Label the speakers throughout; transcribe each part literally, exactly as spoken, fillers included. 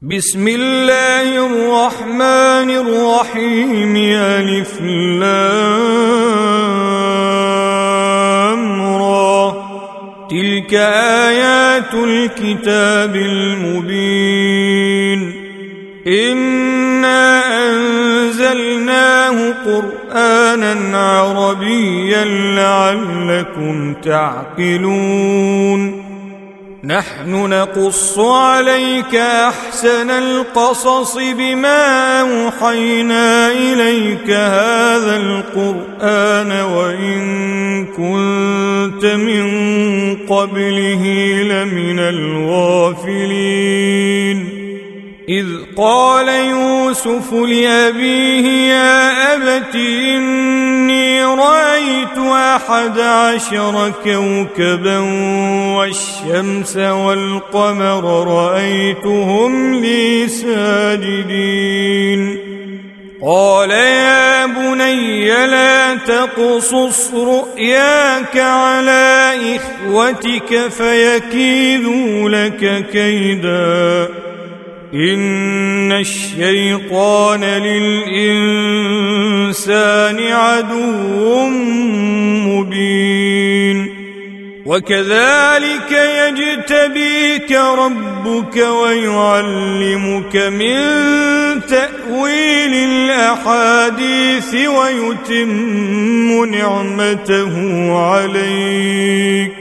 Speaker 1: بسم الله الرحمن الرحيم. ألف لام را. تلك آيات الكتاب المبين. إنا أنزلناه قرآنا عربيا لعلكم تعقلون. نحن نقص عليك أحسن القصص بما أوحينا إليك هذا القرآن وإن كنت من قبله لمن الغافلين. إذ قال يوسف لأبيه يا أبت إني رأيت أحد عشر كوكبا والشمس والقمر رأيتهم لي ساجدين. قال يا بني لا تقصص رؤياك على إخوتك فيكيدوا لك كيدا. إن الشيطان للإنسان عدو مبين. وكذلك يجتبيك ربك ويعلمك من تأويل الأحاديث ويتم نعمته عليك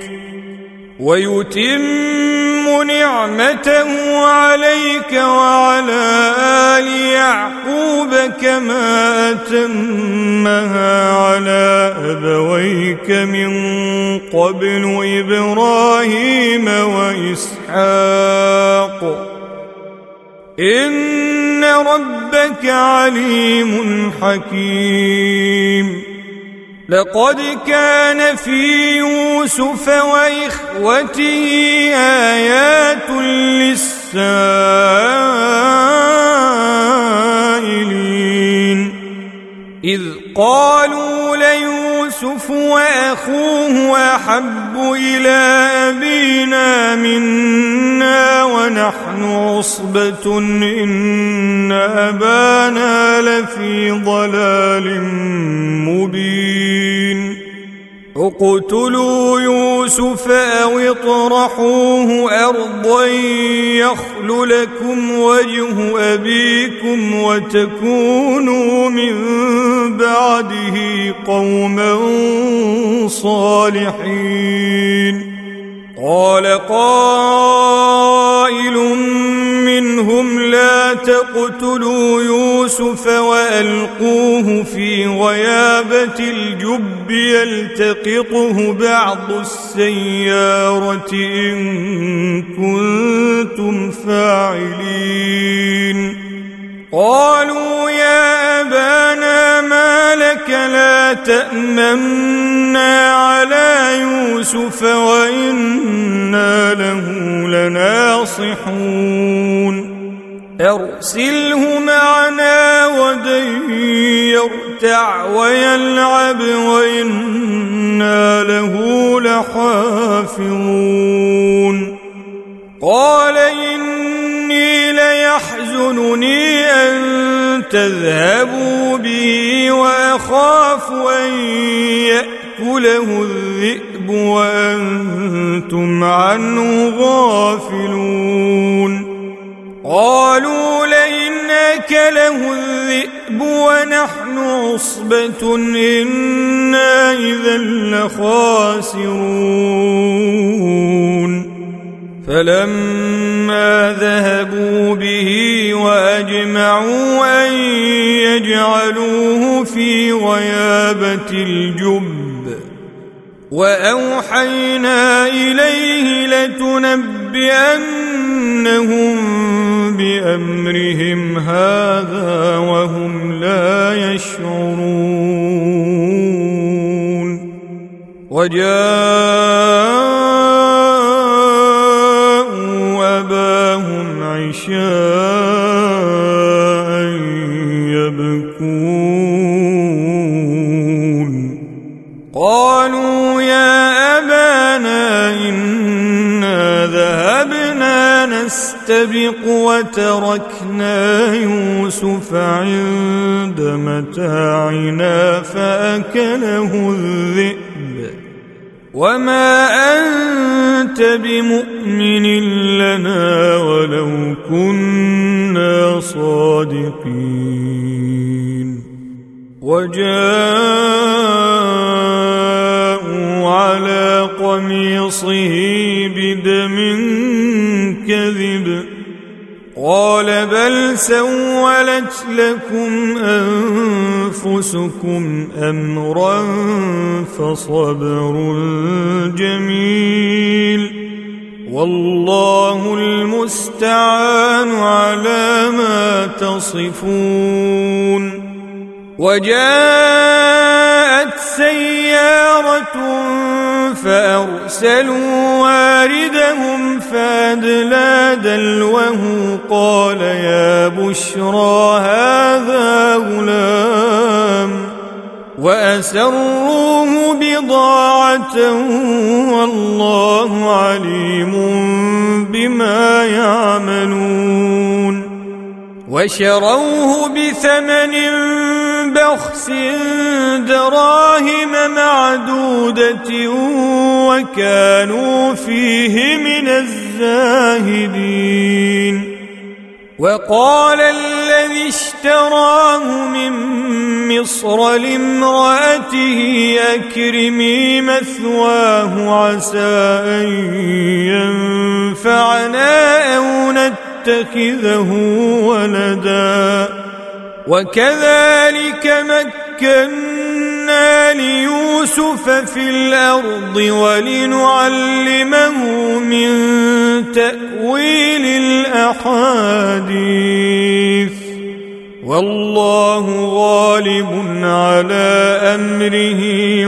Speaker 1: ويتم نعمته عليك وعلى آل يعقوب كما أتمها على أبويك من قبل إبراهيم وإسحاق إن ربك عليم حكيم. لقد كان في يوسف وإخوته آيات للسائلين. إذ قالوا ليوسف وأخوه أحب إلى أبينا منا ونحن عصبة إن أبانا لفي ضلال مبين. اقتلوا يوسف أو اطرحوه أرضا يخل لكم وجه أبيكم وتكونوا من بعده قوما صالحين. قال قائل منهم لا تقتلوا يوسف وألقوه في غيابة الجب يلتقطه بعض السيارة إن كنتم فاعلين. قالوا يا أبانا ما لك لا تأمنا على يوسف وإنا له لناصحون. أرسله معنا غدا يرتع ويلعب وإنا له لحافظون. قال إني ليحزنني أن تذهبوا به وأخاف أن يأكله الذئب وأنتم عنه غافلون. قالوا لئن أكله الذئب ونحن عصبة إنا إذا لخاسرون. فلما ذهبوا به وأجمعوا أن يجعلوه في غيابة الجب وأوحينا إليه لتنبئنهم بأمرهم هذا وهم لا يشعرون. وجاءوا أباهم عشاء يبكون. قالوا يا أبانا إنا ذهبنا نستبق وتركنا يوسف عند متاعنا فأكله الذئب وما أنت بمؤمن لنا ولو كنا صادقين وجاءوا على قميصه بدم كذب قال بل سولت لكم أنفسكم أمرا فصبر جميل والله المستعان على ما تصفون وجاءت سيارة فأرسلوا واردهم فأدلى دلوه قال يا بشرى هذا غلام وأسروه بضاعة والله عليم بما يعملون وشروه بثمن بخس دراهم معدودة وكانوا فيه من الزاهدين وقال الذي اشتراه من مصر لامرأته أكرمي مثواه عسى أن ينفعنا أو نتخذه ولدا وكذلك مكنا ليوسف في الأرض ولنعلمه من تأويل الأحاديث والله غالب على أمره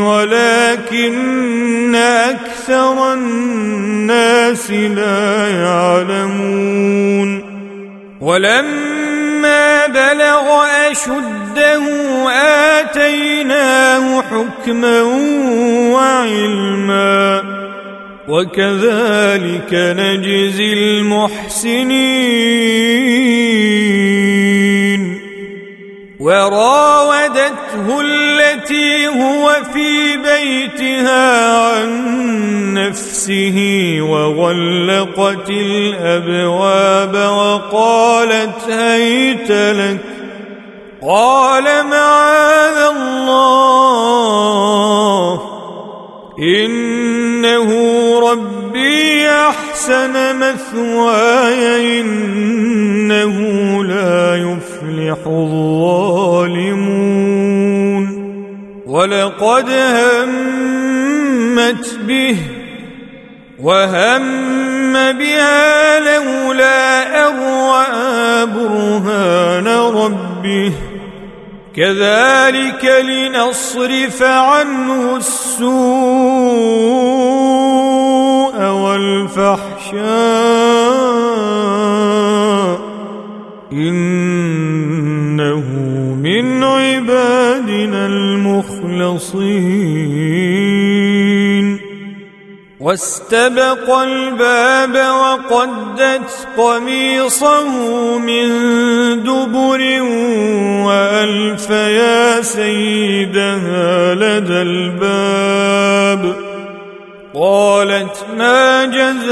Speaker 1: ولكن أكثر الناس لا يعلمون ولما بلغ أشده آتيناه حكما وعلما وكذلك نجزي المحسنين وراودته التي هو في بيتها عن نفسه وغلقت الأبواب وقالت هيت لك قال معاذ الله إنه ربي أحسن مثواي إنه لا يفلح الظالمون ولقد همت به وهم بها لولا أن رأى برهان ربه كذلك لنصرف عنه السوء والفحشاء إنه من عبادنا المخلصين واستبق الباب وقدت قميصه من دبر وألف يا سيدها لدى الباب قالت ما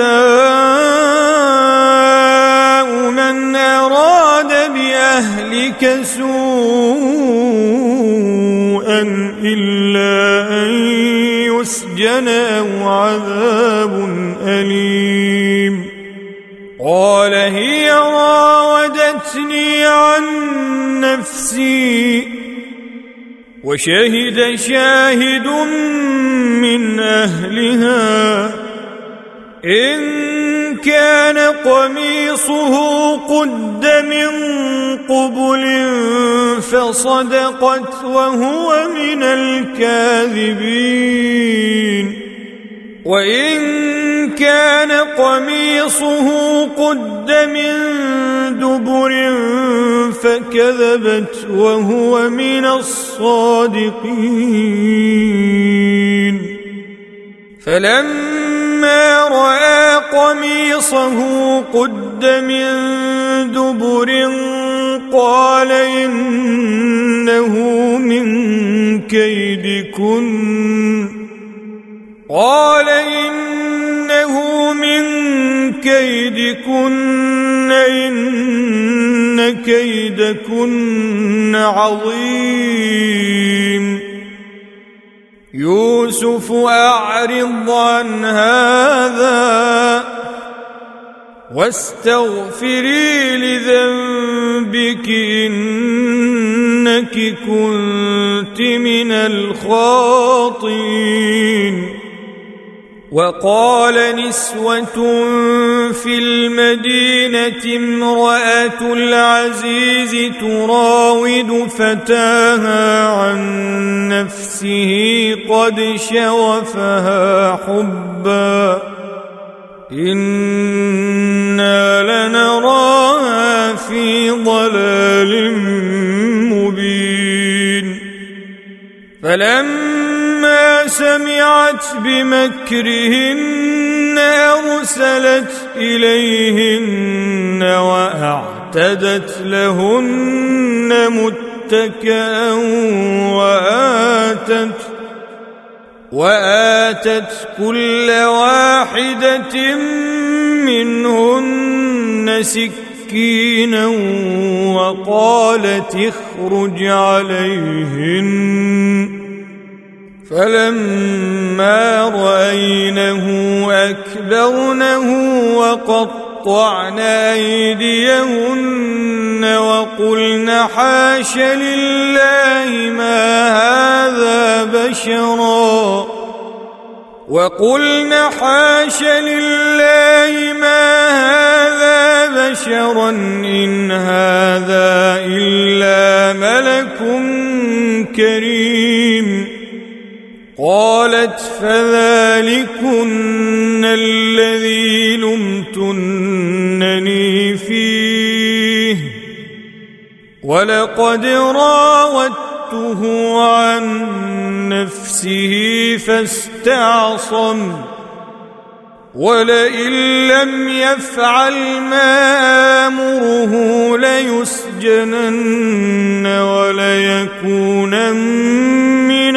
Speaker 1: جزاء من أراد بأهلك سوءا إلا أن يسجن أو عذاب أليم قال هي راودتني عن نفسي وشهد شاهد من أهلها إن كان قميصه قد من قبل فصدقت وهو من الكاذبين وإن كان قميصه قد من دبر فكذبت وهو من الصادقين فلما فلما رأى قميصه قد من دبر قال إنه من كيدكن قال إنه من كيدكن إن كيدكن عظيم يوسف أعرض عن هذا واستغفري لذنبك إنك كنت من الخاطئين. وقال نسوة في المدينة امرأة العزيز تراود فتاها عن نفسه قد شغفها حبا إنا لنراها في ضلال مبين. فلما سمعت بمكرهن أرسلت إليهن وأعتدت لهن متكئا وآتت وآتت كل واحدة منهن سكينا وقالت اخرج عليهن. فلما رأينه أكبرنه وقطعن أيديهن وقلن حاش لله ما هذا بشرا وقلن حاش لله ما هذا بشرا إن هذا إلا ملك كريم. قالت فذلكن الذي لمتنني فيه ولقد راودته عن نفسه فاستعصم ولئن لم يفعل ما آمره ليسجنن وليكونن من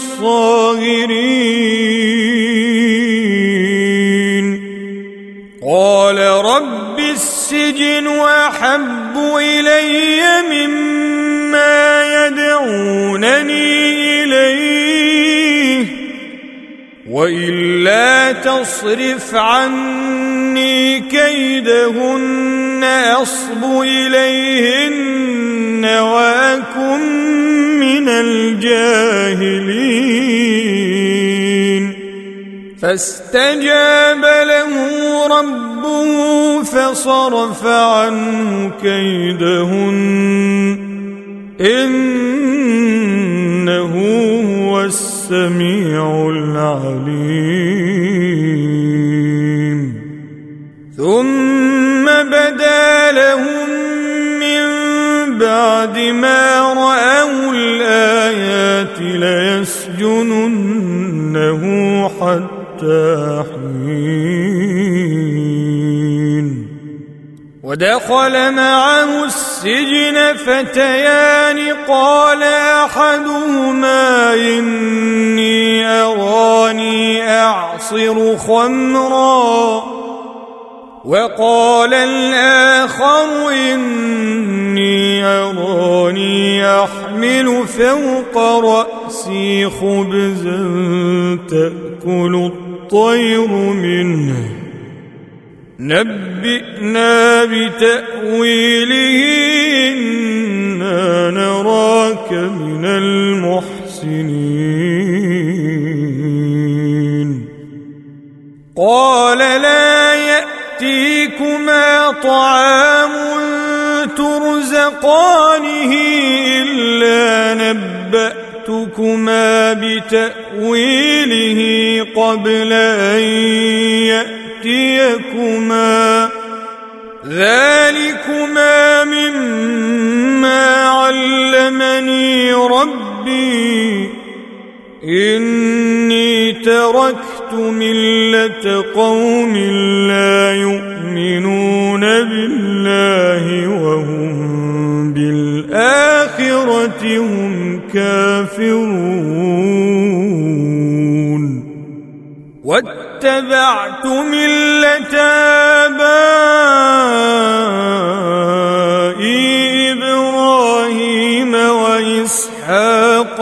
Speaker 1: الصاغرين. قال رب السجن أحب إلي مما يدعونني إليه وإلا تصرف عني كيدهن أصب إليهن وأكن من الجاهلين. فاستجاب له ربه فصرف عنه كيدهن إنه هو السميع العليم. ثم بدا لهم من بعد ما رأوا الآيات ليسجننه حتى حين. ودخل معه السجن فتيان قال أحدهما إني أراني أعصر خمرا وقال الآخر إني أراني أحمل فوق رأسي خبزا تأكل الطير منه نبئنا بتأويله إنا نراك من المحسنين. قال لا يأتيكما طعام ترزقانه إلا نبأتكما بتأويله قبل أن يأتيكما ذلكما مما علمني ربي إني تركت ملة قوم لا يؤمنون بالله وهم بالآخرة هم كافرون واتبعت ملة آبائي إبراهيم وإسحاق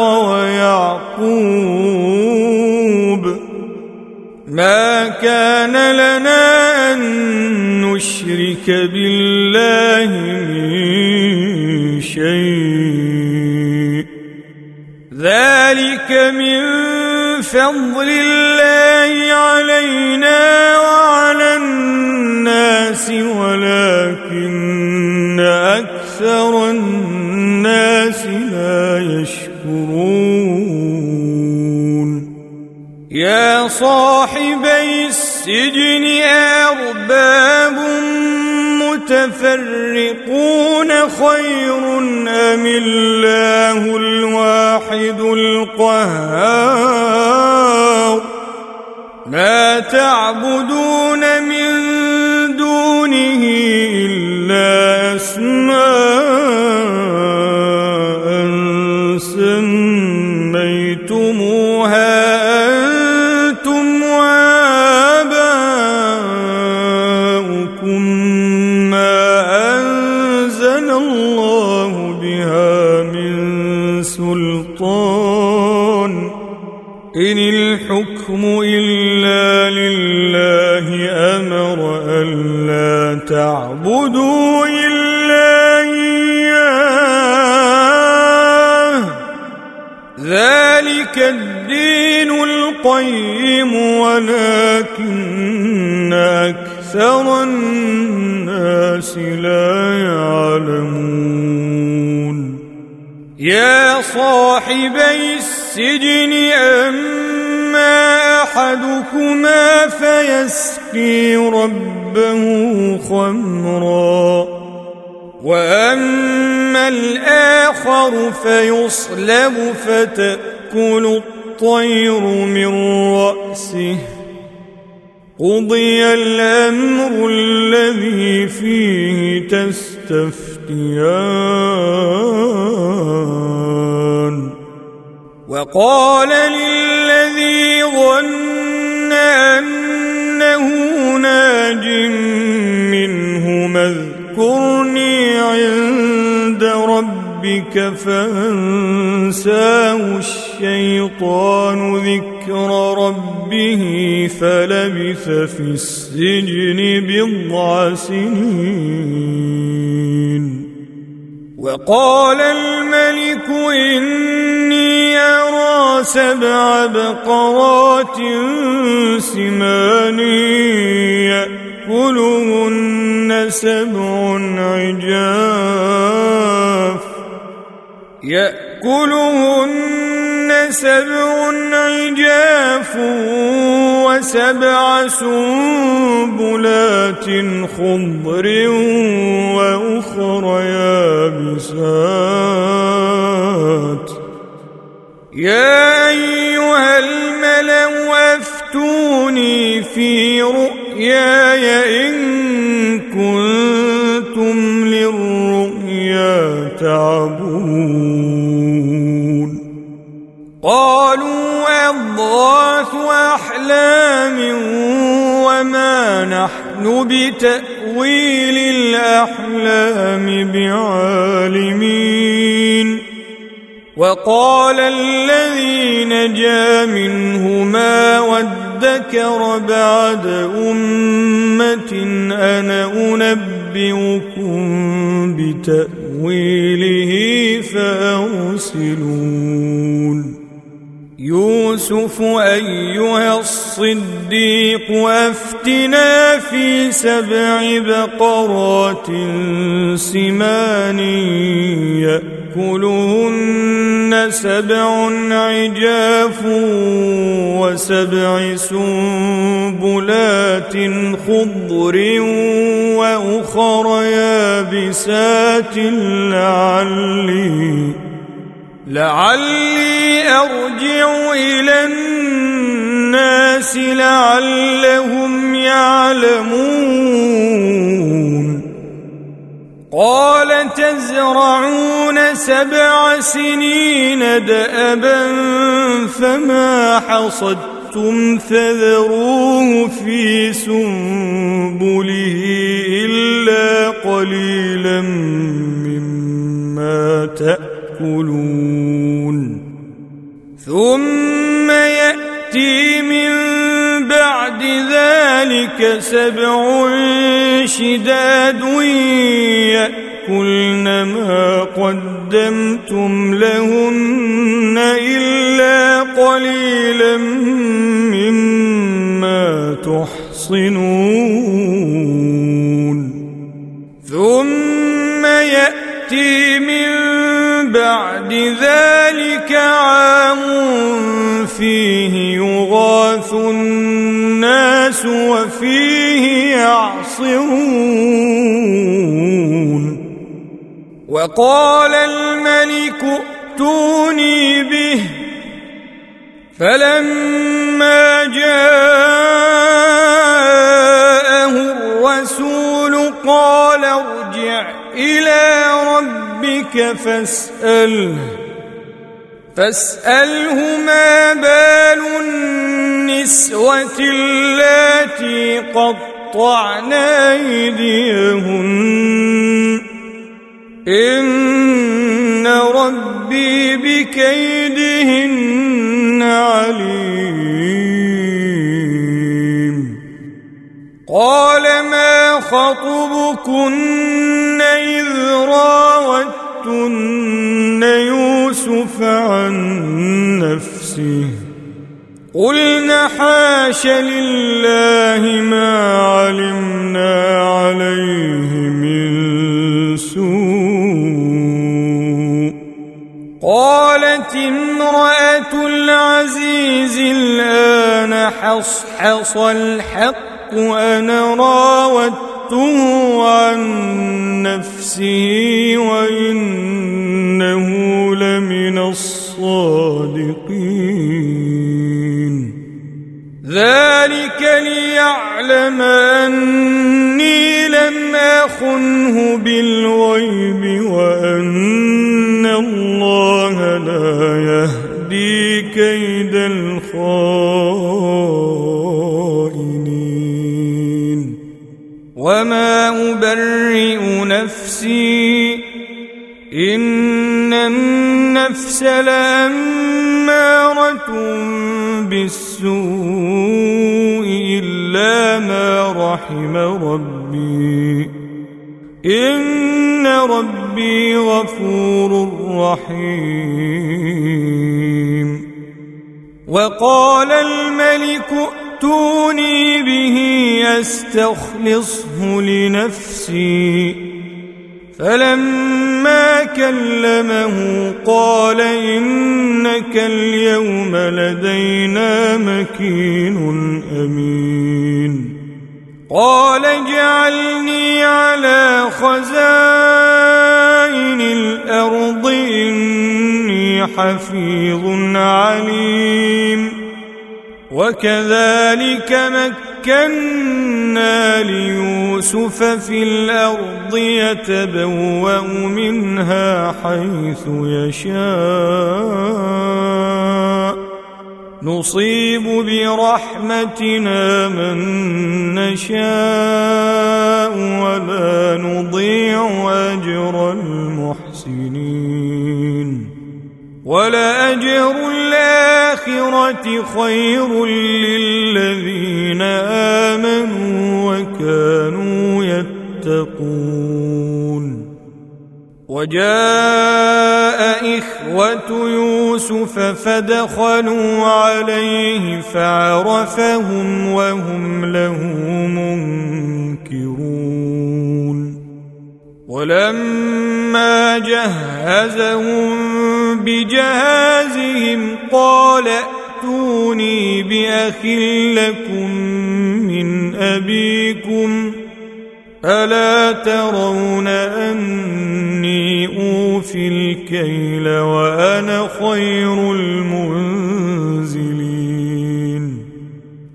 Speaker 1: ويعقوب ما كان لنا أن نشرك بالله من شيء ذلك من فضل الله علينا وعلى الناس ولكن أكثر الناس لا يشكرون يا صاحبي السجن أرباب متفرقون خير أم الله الواحد القهار ما تعبدون من دونه إلا أسماء سميتموها أنتم وآباؤكم ما أنزل الله بها من سلطان إن الحكم إلا لله أمر ألا تعبدوا إلا إياه ذلك الدين القيم ولكن أكثر الناس لا يعلمون يا صاحبي السجن أما أحدكما فيسقي ربه خمرا وأما الآخر فيصلب فتأكل الطير من رأسه قضي الأمر الذي فيه تستفتيان وقال للذي ظن أنه ناج منهما اذكرني عند ربك فأنساه الشيطان ذكر ربه فلبث في السجن بضع سنين وقال الملك إني أرى سبع بقرات سمان يأكلهن سبع عجاف يأكلهن سبع عجاف وسبع سنبلات خضر وأخر يابسات يا أيها الملأ أفتوني في رؤياي إن كنتم للرؤيا تعبرون قالوا أضغاث أحلام وما نحن بتأويل الأحلام بعالمين وقال الذي نجا منهما وادكر بعد أمة أنا أنبئكم بتأويله فأرسلون يوسف أيها الصديق أفتنا في سبع بقرات سمان يأكلهن سبع عجاف وسبع سنبلات خضر وأخر يابسات لعلي لعلي أرجع إلى الناس لعلهم يعلمون قال تزرعون سبع سنين دأبا فما حصدتم فذروه في سنبله إلا قليلا مما تأكلون ثم يأتي من بعد ذلك سبع شداد يأكلن ما قدمتم لهن إلا قليلا مما تحصنون ثم يأتي من بعد ذلك عام فيه يغاث الناس وفيه يعصرون وقال الملك ائتوني به فلما جاءه الرسول قال ارجع إلى ربك فاسأله فاسأله ما بال النسوة اللاتي قطعن أيديهن إن ربي بكيدهن عليم قال ما خطبكن إذ راوتن يوسف عن نفسه قلنا حاش لله ما علمنا عليه من سوء قالت امرأة العزيز الآن حصحص الحق أنا راودته عن نفسه وإنه لمن الصادقين ذلك ليعلم أني لم أخنه بالغيب وأن الله لا يهدي كيد الخائنين وما أبرئ نفسي إن النفس لأمارة بالسوء إلا ما رحم ربي إن ربي غفور رحيم وقال الملك ائتوني به أستخلصه لنفسي فلما كلمه قال إنك اليوم لدينا مكين أمين قال اجعلني على خزائن الأرض إني حفيظ عليم وكذلك مكنا ليوسف في الأرض يتبوأ منها حيث يشاء نصيب برحمتنا من نشاء ولا نضيع أجر المحسنين ولأجر الآخرة خير للذين آمنوا وكانوا يتقون وجاء إخوة يوسف فدخلوا عليه فعرفهم وهم له منكرون ولما جهزهم بجهازهم قال ائتوني بأخ لكم من أبيكم ألا ترون أني أوفي الكيل وأنا خير المنزلين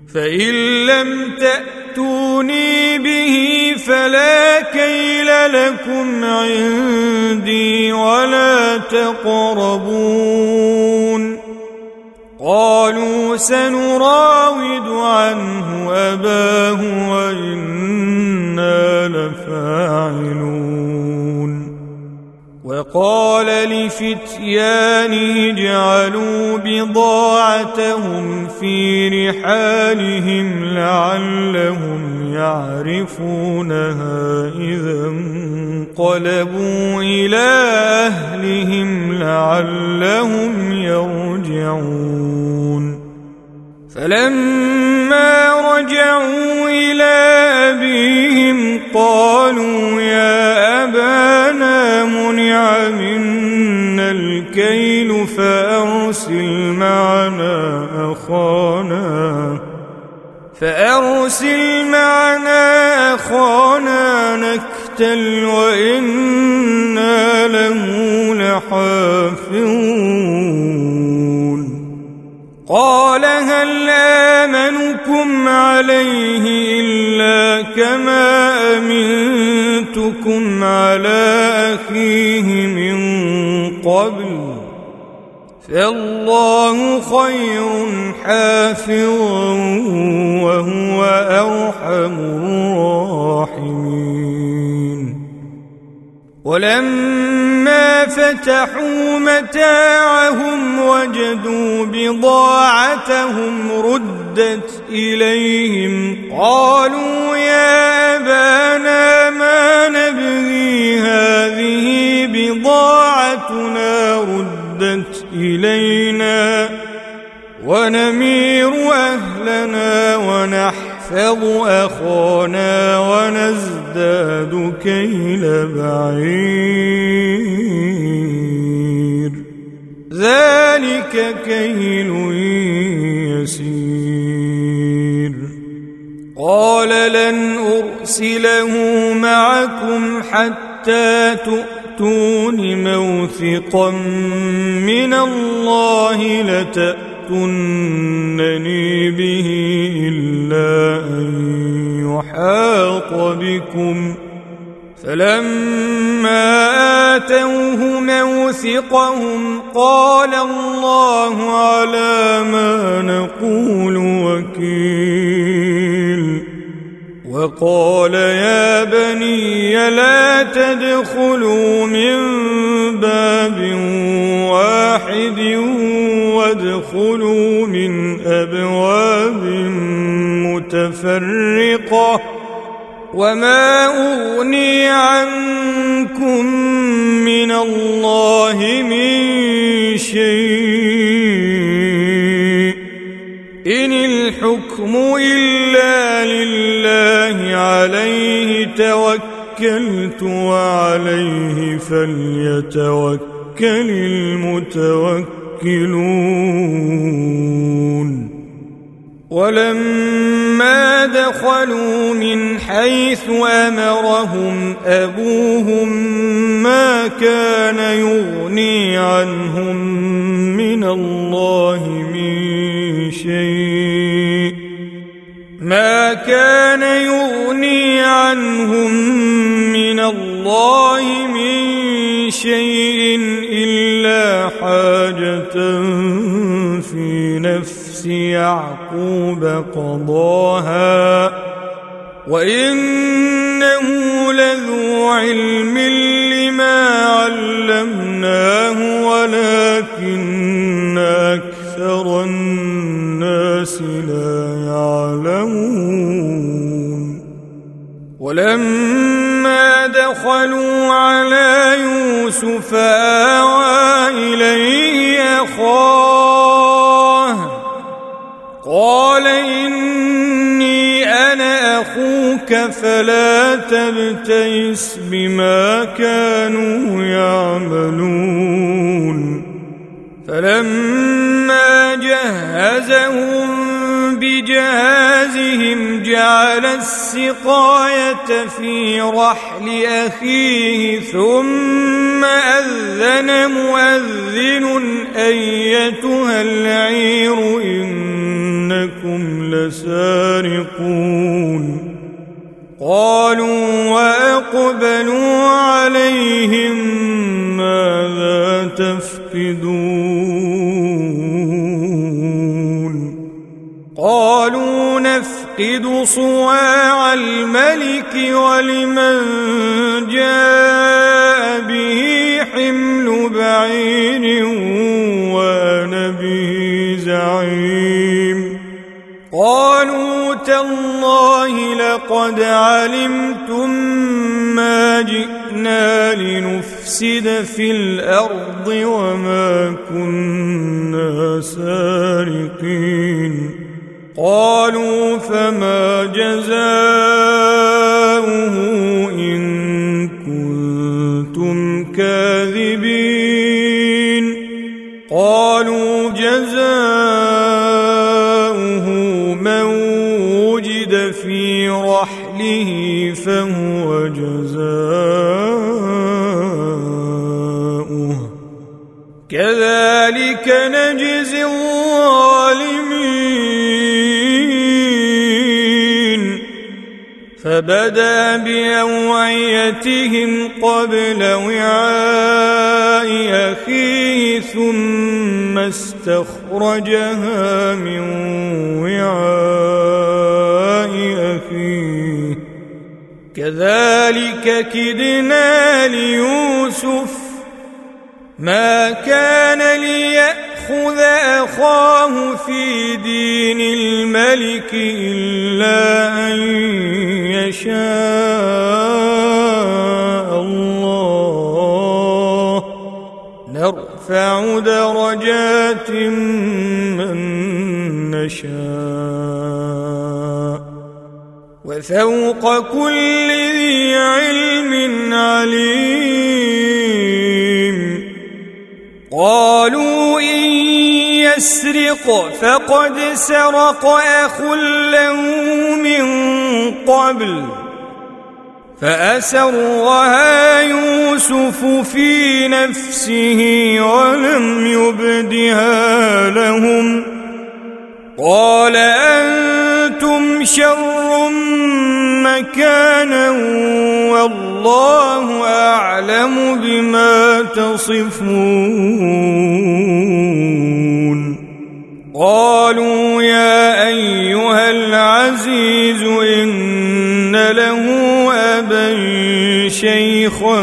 Speaker 1: فإن لم تأتوني به فلا كيل لكم عندي ولا تقربون. قالوا سنراود عنه أباه وإنا لفاعلون. وقال لفتيانه اجعلوا بضاعتهم في رحالهم لعلهم يعرفونها إذا انقلبوا إلى أهلهم لعلهم يرجعون. فلما رجعوا إلى أبيهم قالوا يا أبانا منع منا الكيل فأرسل معنا أخانا فأرسل معنا أخانا نكتل وإنا له لحافظون. قال هل آمنكم عليه إلا كما أمنتكم على أخيه من قبل فالله خير حافظا وهو أرحم الراحمين. ولما فتحوا متاعهم وجدوا بضاعتهم ردت إليهم قالوا يا أبانا ما نبغي هذه بضاعتنا ردت إلينا ونمير أهلنا ونحفظ أخانا ونزداد كيل بعير ذلك كيل يسير. قال لن أرسله معكم حتى تؤتون موثقا من الله لتأتونني به إلا أن يحاط بكم. فلما آتوه موثقهم قال الله على ما نقول وكيل. وقال يا بني لا تدخلوا من باب واحد وادخلوا من أبواب متفرقة وما أغني عنكم من الله من شيء إن الحكم إلا لله عليه توكلت وعليه فليتوكل المتوكلون. ولما دخلوا من حيث أمرهم أبوهم ما كان يغني عنهم من الله من شيء ما كان يغني عنهم من الله من شيء إلا حاجة في نفس يعقوب قضاها وإنه لذو علم لما علمناه ولكن أكثر الناس لا يعلمون. ولما دخلوا على يوسف آوى إليه أخاه قال إني أنا أخوك فلا تبتئس بما كانوا يعملون. فلما جهزهم بجهازهم جعل السقاية في رحل أخيه ثم أذن مؤذن أيتها العير إنكم لسارقون قالوا وأقبلوا عليهم ماذا تفقدون قالوا نفقد صواع الملك ولمن جاء به حمل بعير وأنا به زعيم قالوا تالله لقد علمتم ما جئنا لنفسد في الأرض وما كنا سارقين قالوا فما جزاؤه إن كنتم كاذبين قالوا جزاؤه من وجد في رحله فهو جزاؤه كذلك نجزي الظالمين فبدأ بأوعيتهم قبل وعاء أخيه ثم استخرجها من وعاء أخيه كذلك كدنا ليوسف ما كان ليأخذ أخاه في دين الملك إلا أن يشاء الله نرفع درجات من نشاء وفوق كل ذي علم عليم قالوا إن يسرق فقد سرق أخ له من قبل فأسرها يوسف في نفسه ولم يبدها لهم قال أنتم شر مكانا والله أعلم بما تصفون قالوا يا أيها العزيز إن له أبا شيخا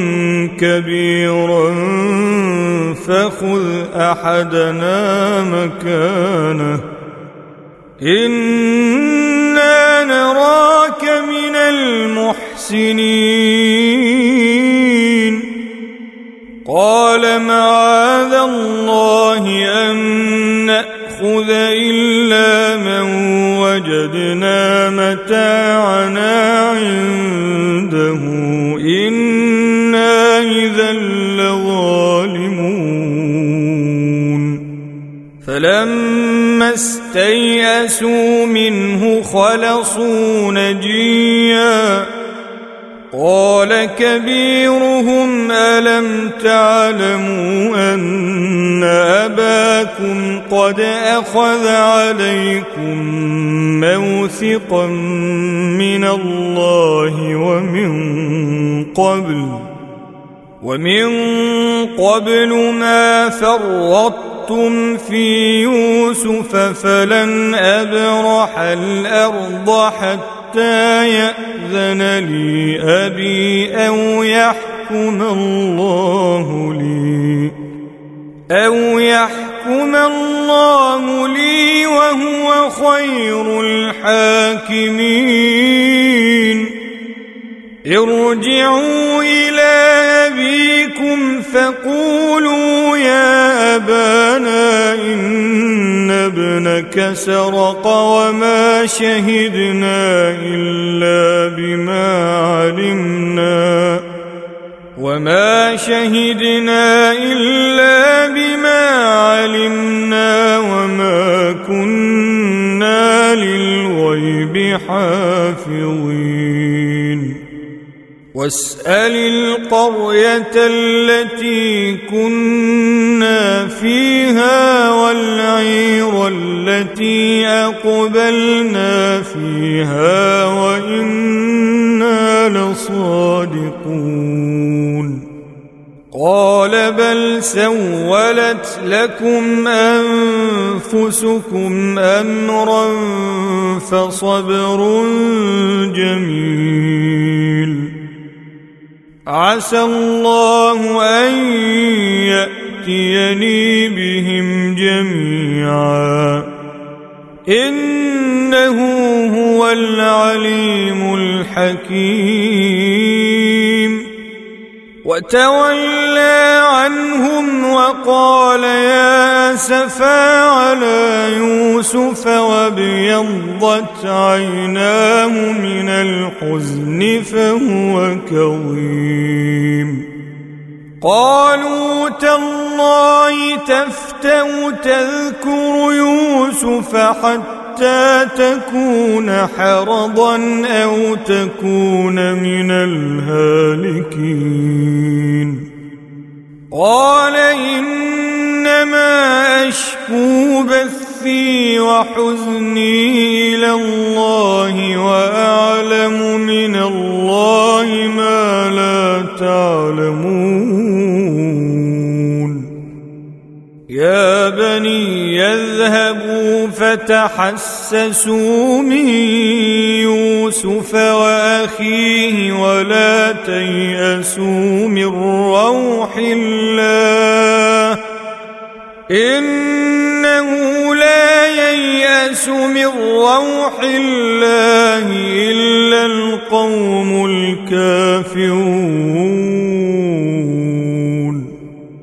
Speaker 1: كبيرا فخذ أحدنا مكانه إنا نراك من المحسنين قال معاذ الله أن نأخذ إلا من وجدنا متاعنا عنده إنا إذا لظالمون فلما استيئسوا منه خلصوا نجيا قال كبيرهم ألم تعلموا أن أباكم قد أخذ عليكم موثقا من الله ومن قبل ومن قبل ما فرطتم في يوسف فلن أبرح الأرض حتى يأذن لي أبي أو يحكم الله لي أو يحكم الله لي وهو خير الحاكمين ارجعوا إلى أبيكم فقولوا يا أبانا إن ابنك سرق وما شهدنا إلا بما علمنا وما شهدنا إلا بما علمنا وما كنا للغيب حافظين واسأل القرية التي كنا فيها والعير التي أقبلنا فيها وإنا لصادقون قال بل سولت لكم أنفسكم أمرا فصبر جميل عسى الله أن يأتيني بهم جميعا إنه هو العليم الحكيم وتولى عنهم وقال يا أسفا على يوسف وابيضت عيناه من الحزن فهو كظيم قالوا تالله تفتأ تذكر يوسف حتى تكون حرضا أو تكون من الهالكين قال إنما أشكو بثي وحزني إلى الله وأعلم من الله ما لا تعلمون يا بني يذهبوا فتحسسوا من يوسف وأخيه ولا تيأسوا من روح الله إنه لا ييأس من روح الله إلا القوم الكافرون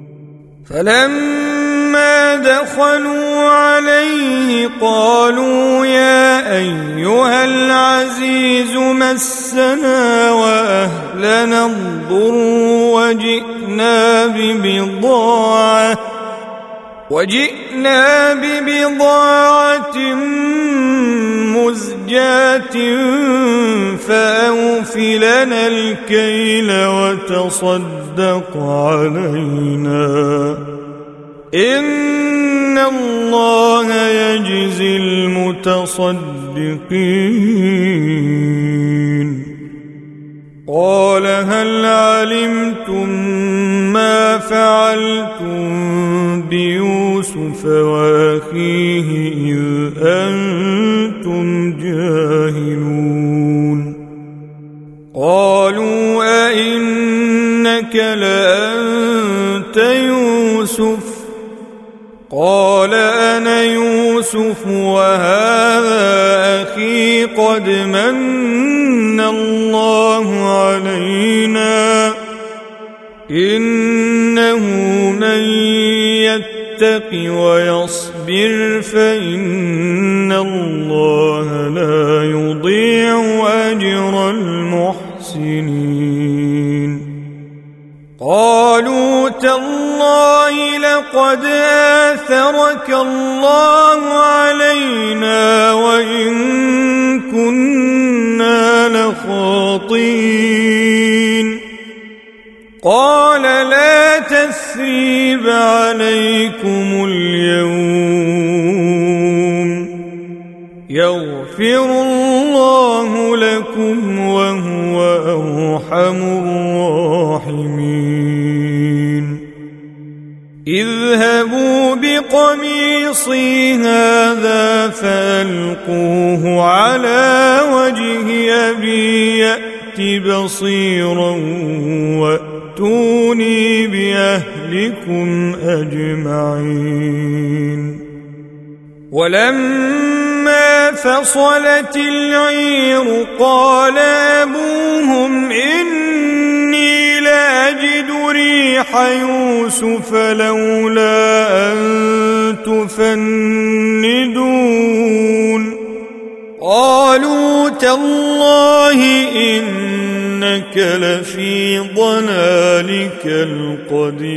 Speaker 1: فلما دخلوا عليه قالوا يا أيها العزيز مسنا وأهلنا الضر وجئنا ببضاعة وجئنا ببضاعة مزجاة فأوف لنا الكيل وتصدق علينا إن الله يجزي المتصدقين قال هل علمتم ما فعلتم بيوسف وأخيه إذ أنتم جاهلون قالوا أئنك لأنت يوسف قال أنا يوسف وهذا أخي قد من الله علينا إنه من يتق ويصبر فإن الله لا يضيع أجر المحسنين قالوا تالله لقد آثرك الله علينا وإن كنا لخاطئين قال لا تثريب عليكم اليوم يغفر الله لكم وهو أرحم الراحمين اذهبوا بقميصي هذا فألقوه على وجه أبي يأت بصيرا وأتوني بأهلكم أجمعين ولما فصلت العير قال أبوهم إني لأجد ريح يوسف لولا أن تفندون قالوا تالله إنك لفي ضلالك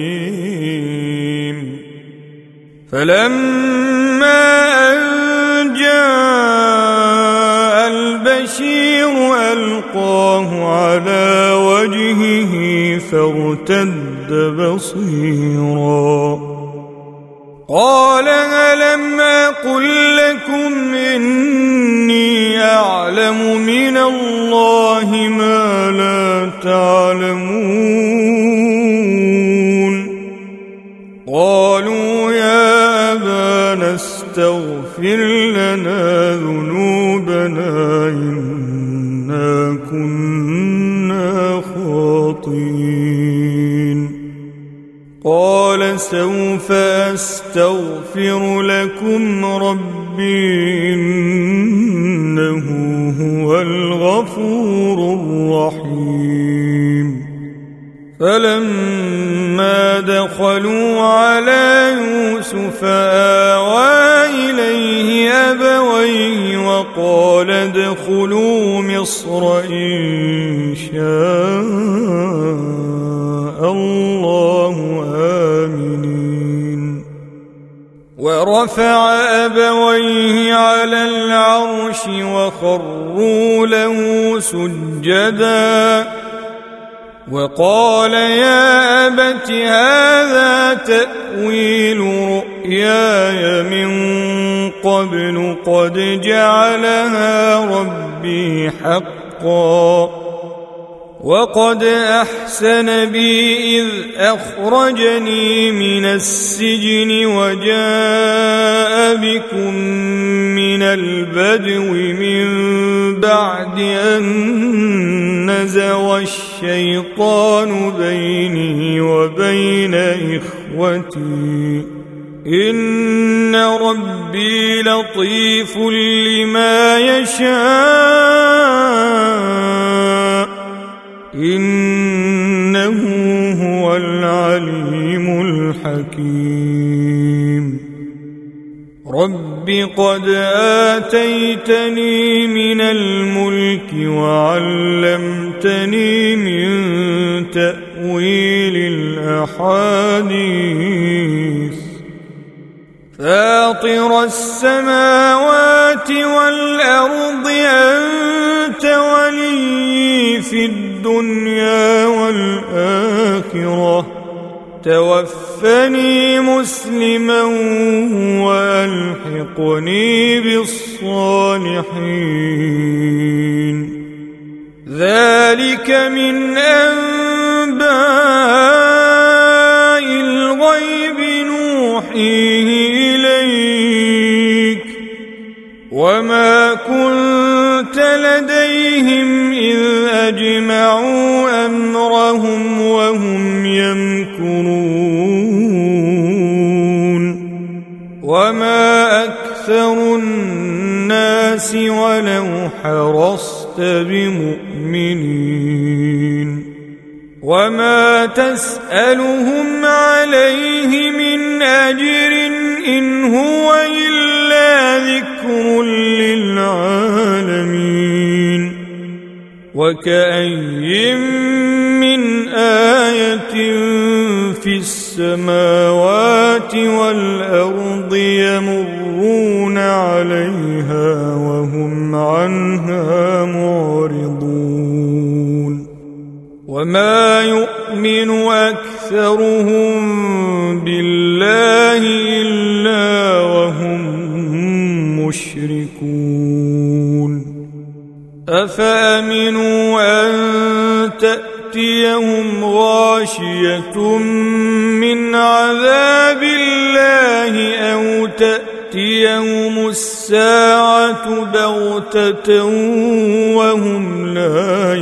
Speaker 1: القديم فلما أن جاء البشير ألقاه على وجهه فارتد بصيرا قال ألم أقل لكم إني أعلم من الله ما لا تعلمون قالوا يا أبانا استغفر لنا ذنوبنا إنا كنا خاطئين قال سوف أستغفر لكم ربي إنه هو الغفور الرحيم فلما دخلوا على يوسف آوى إليه أبويه وقال ادخلوا مصر إن شاء الله آمنين ورفع أبويه على العرش وخروا له سجدا وقال يا أبت هذا تأويل رؤياي من قبل قد جعلها ربي حقا وقد أحسن بي إذ أخرجني من السجن وجاء بكم من البدو من بعد أن نزغ الشيطان بيني وبين إخوتي إن ربي لطيف لما يشاء إنه هو العليم الحكيم رب قد آتيتني من الملك وعلمتني من تأويل الأحاديث فاطر السماوات والأرض أنت ولي في الدنيا والآخرة توفني مسلما وألحقني بالصالحين ذلك من أنباء الغيب نوحيه إليك وما كنت لديهم إذ أجمعوا أمرهم وهم يمكرون وما أكثر الناس ولو حرصت بمؤمنين وما تسألهم عليه من أجر إن هو إلا ذكر للعالمين وكأي من آية في السماوات والأرض يمرون عليها وهم عنها معرضون وما يؤمن أكثرهم بالله إلا وهم مشركون أفأمنوا أن تأتيهم غاشية من عذاب الله أو تأتيهم الساعة بغتة وهم لا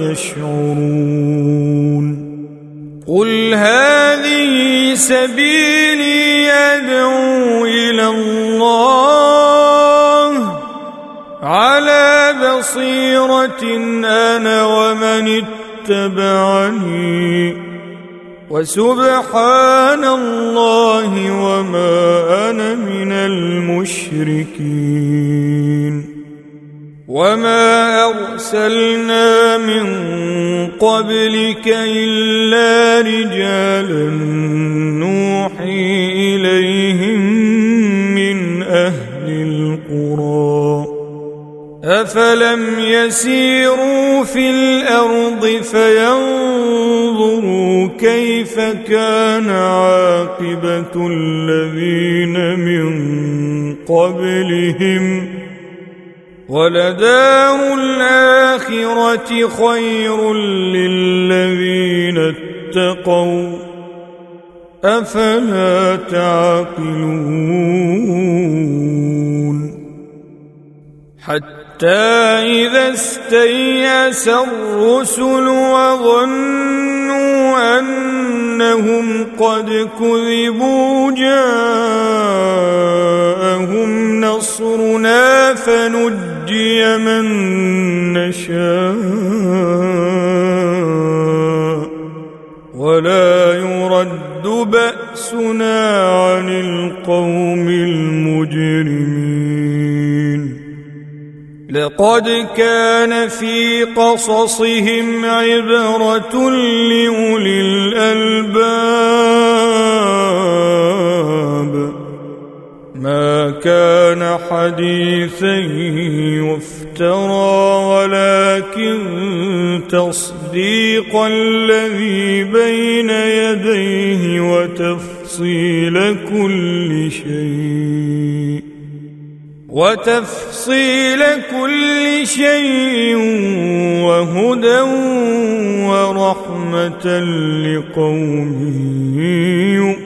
Speaker 1: يشعرون قل هذه سبيلي أدعو إلى الله على بصيرة أنا ومن اتبعني وسبحان الله وما أنا من المشركين وما أرسلنا من قبلك إلا رجالا نوحي إليهم من أهل القرى أفلم يسيروا في الأرض فينظروا كيف كان عاقبة الذين من قبلهم ولدار الآخرة خير للذين اتقوا أفلا تعقلون حتى إذا استيأس الرسل وظنوا أنهم قد كذبوا جاءهم نصرنا فنجي من نشاء ولا يرد بأسنا عن القوم المجرمين لقد كان في قصصهم عبرة لأولي الألباب ما كان حديثا يفترى ولكن تصديق الذي بين يديه وتفصيل كل شيء وتفصيل كل شيء وهدى ورحمة لقوم يؤمنون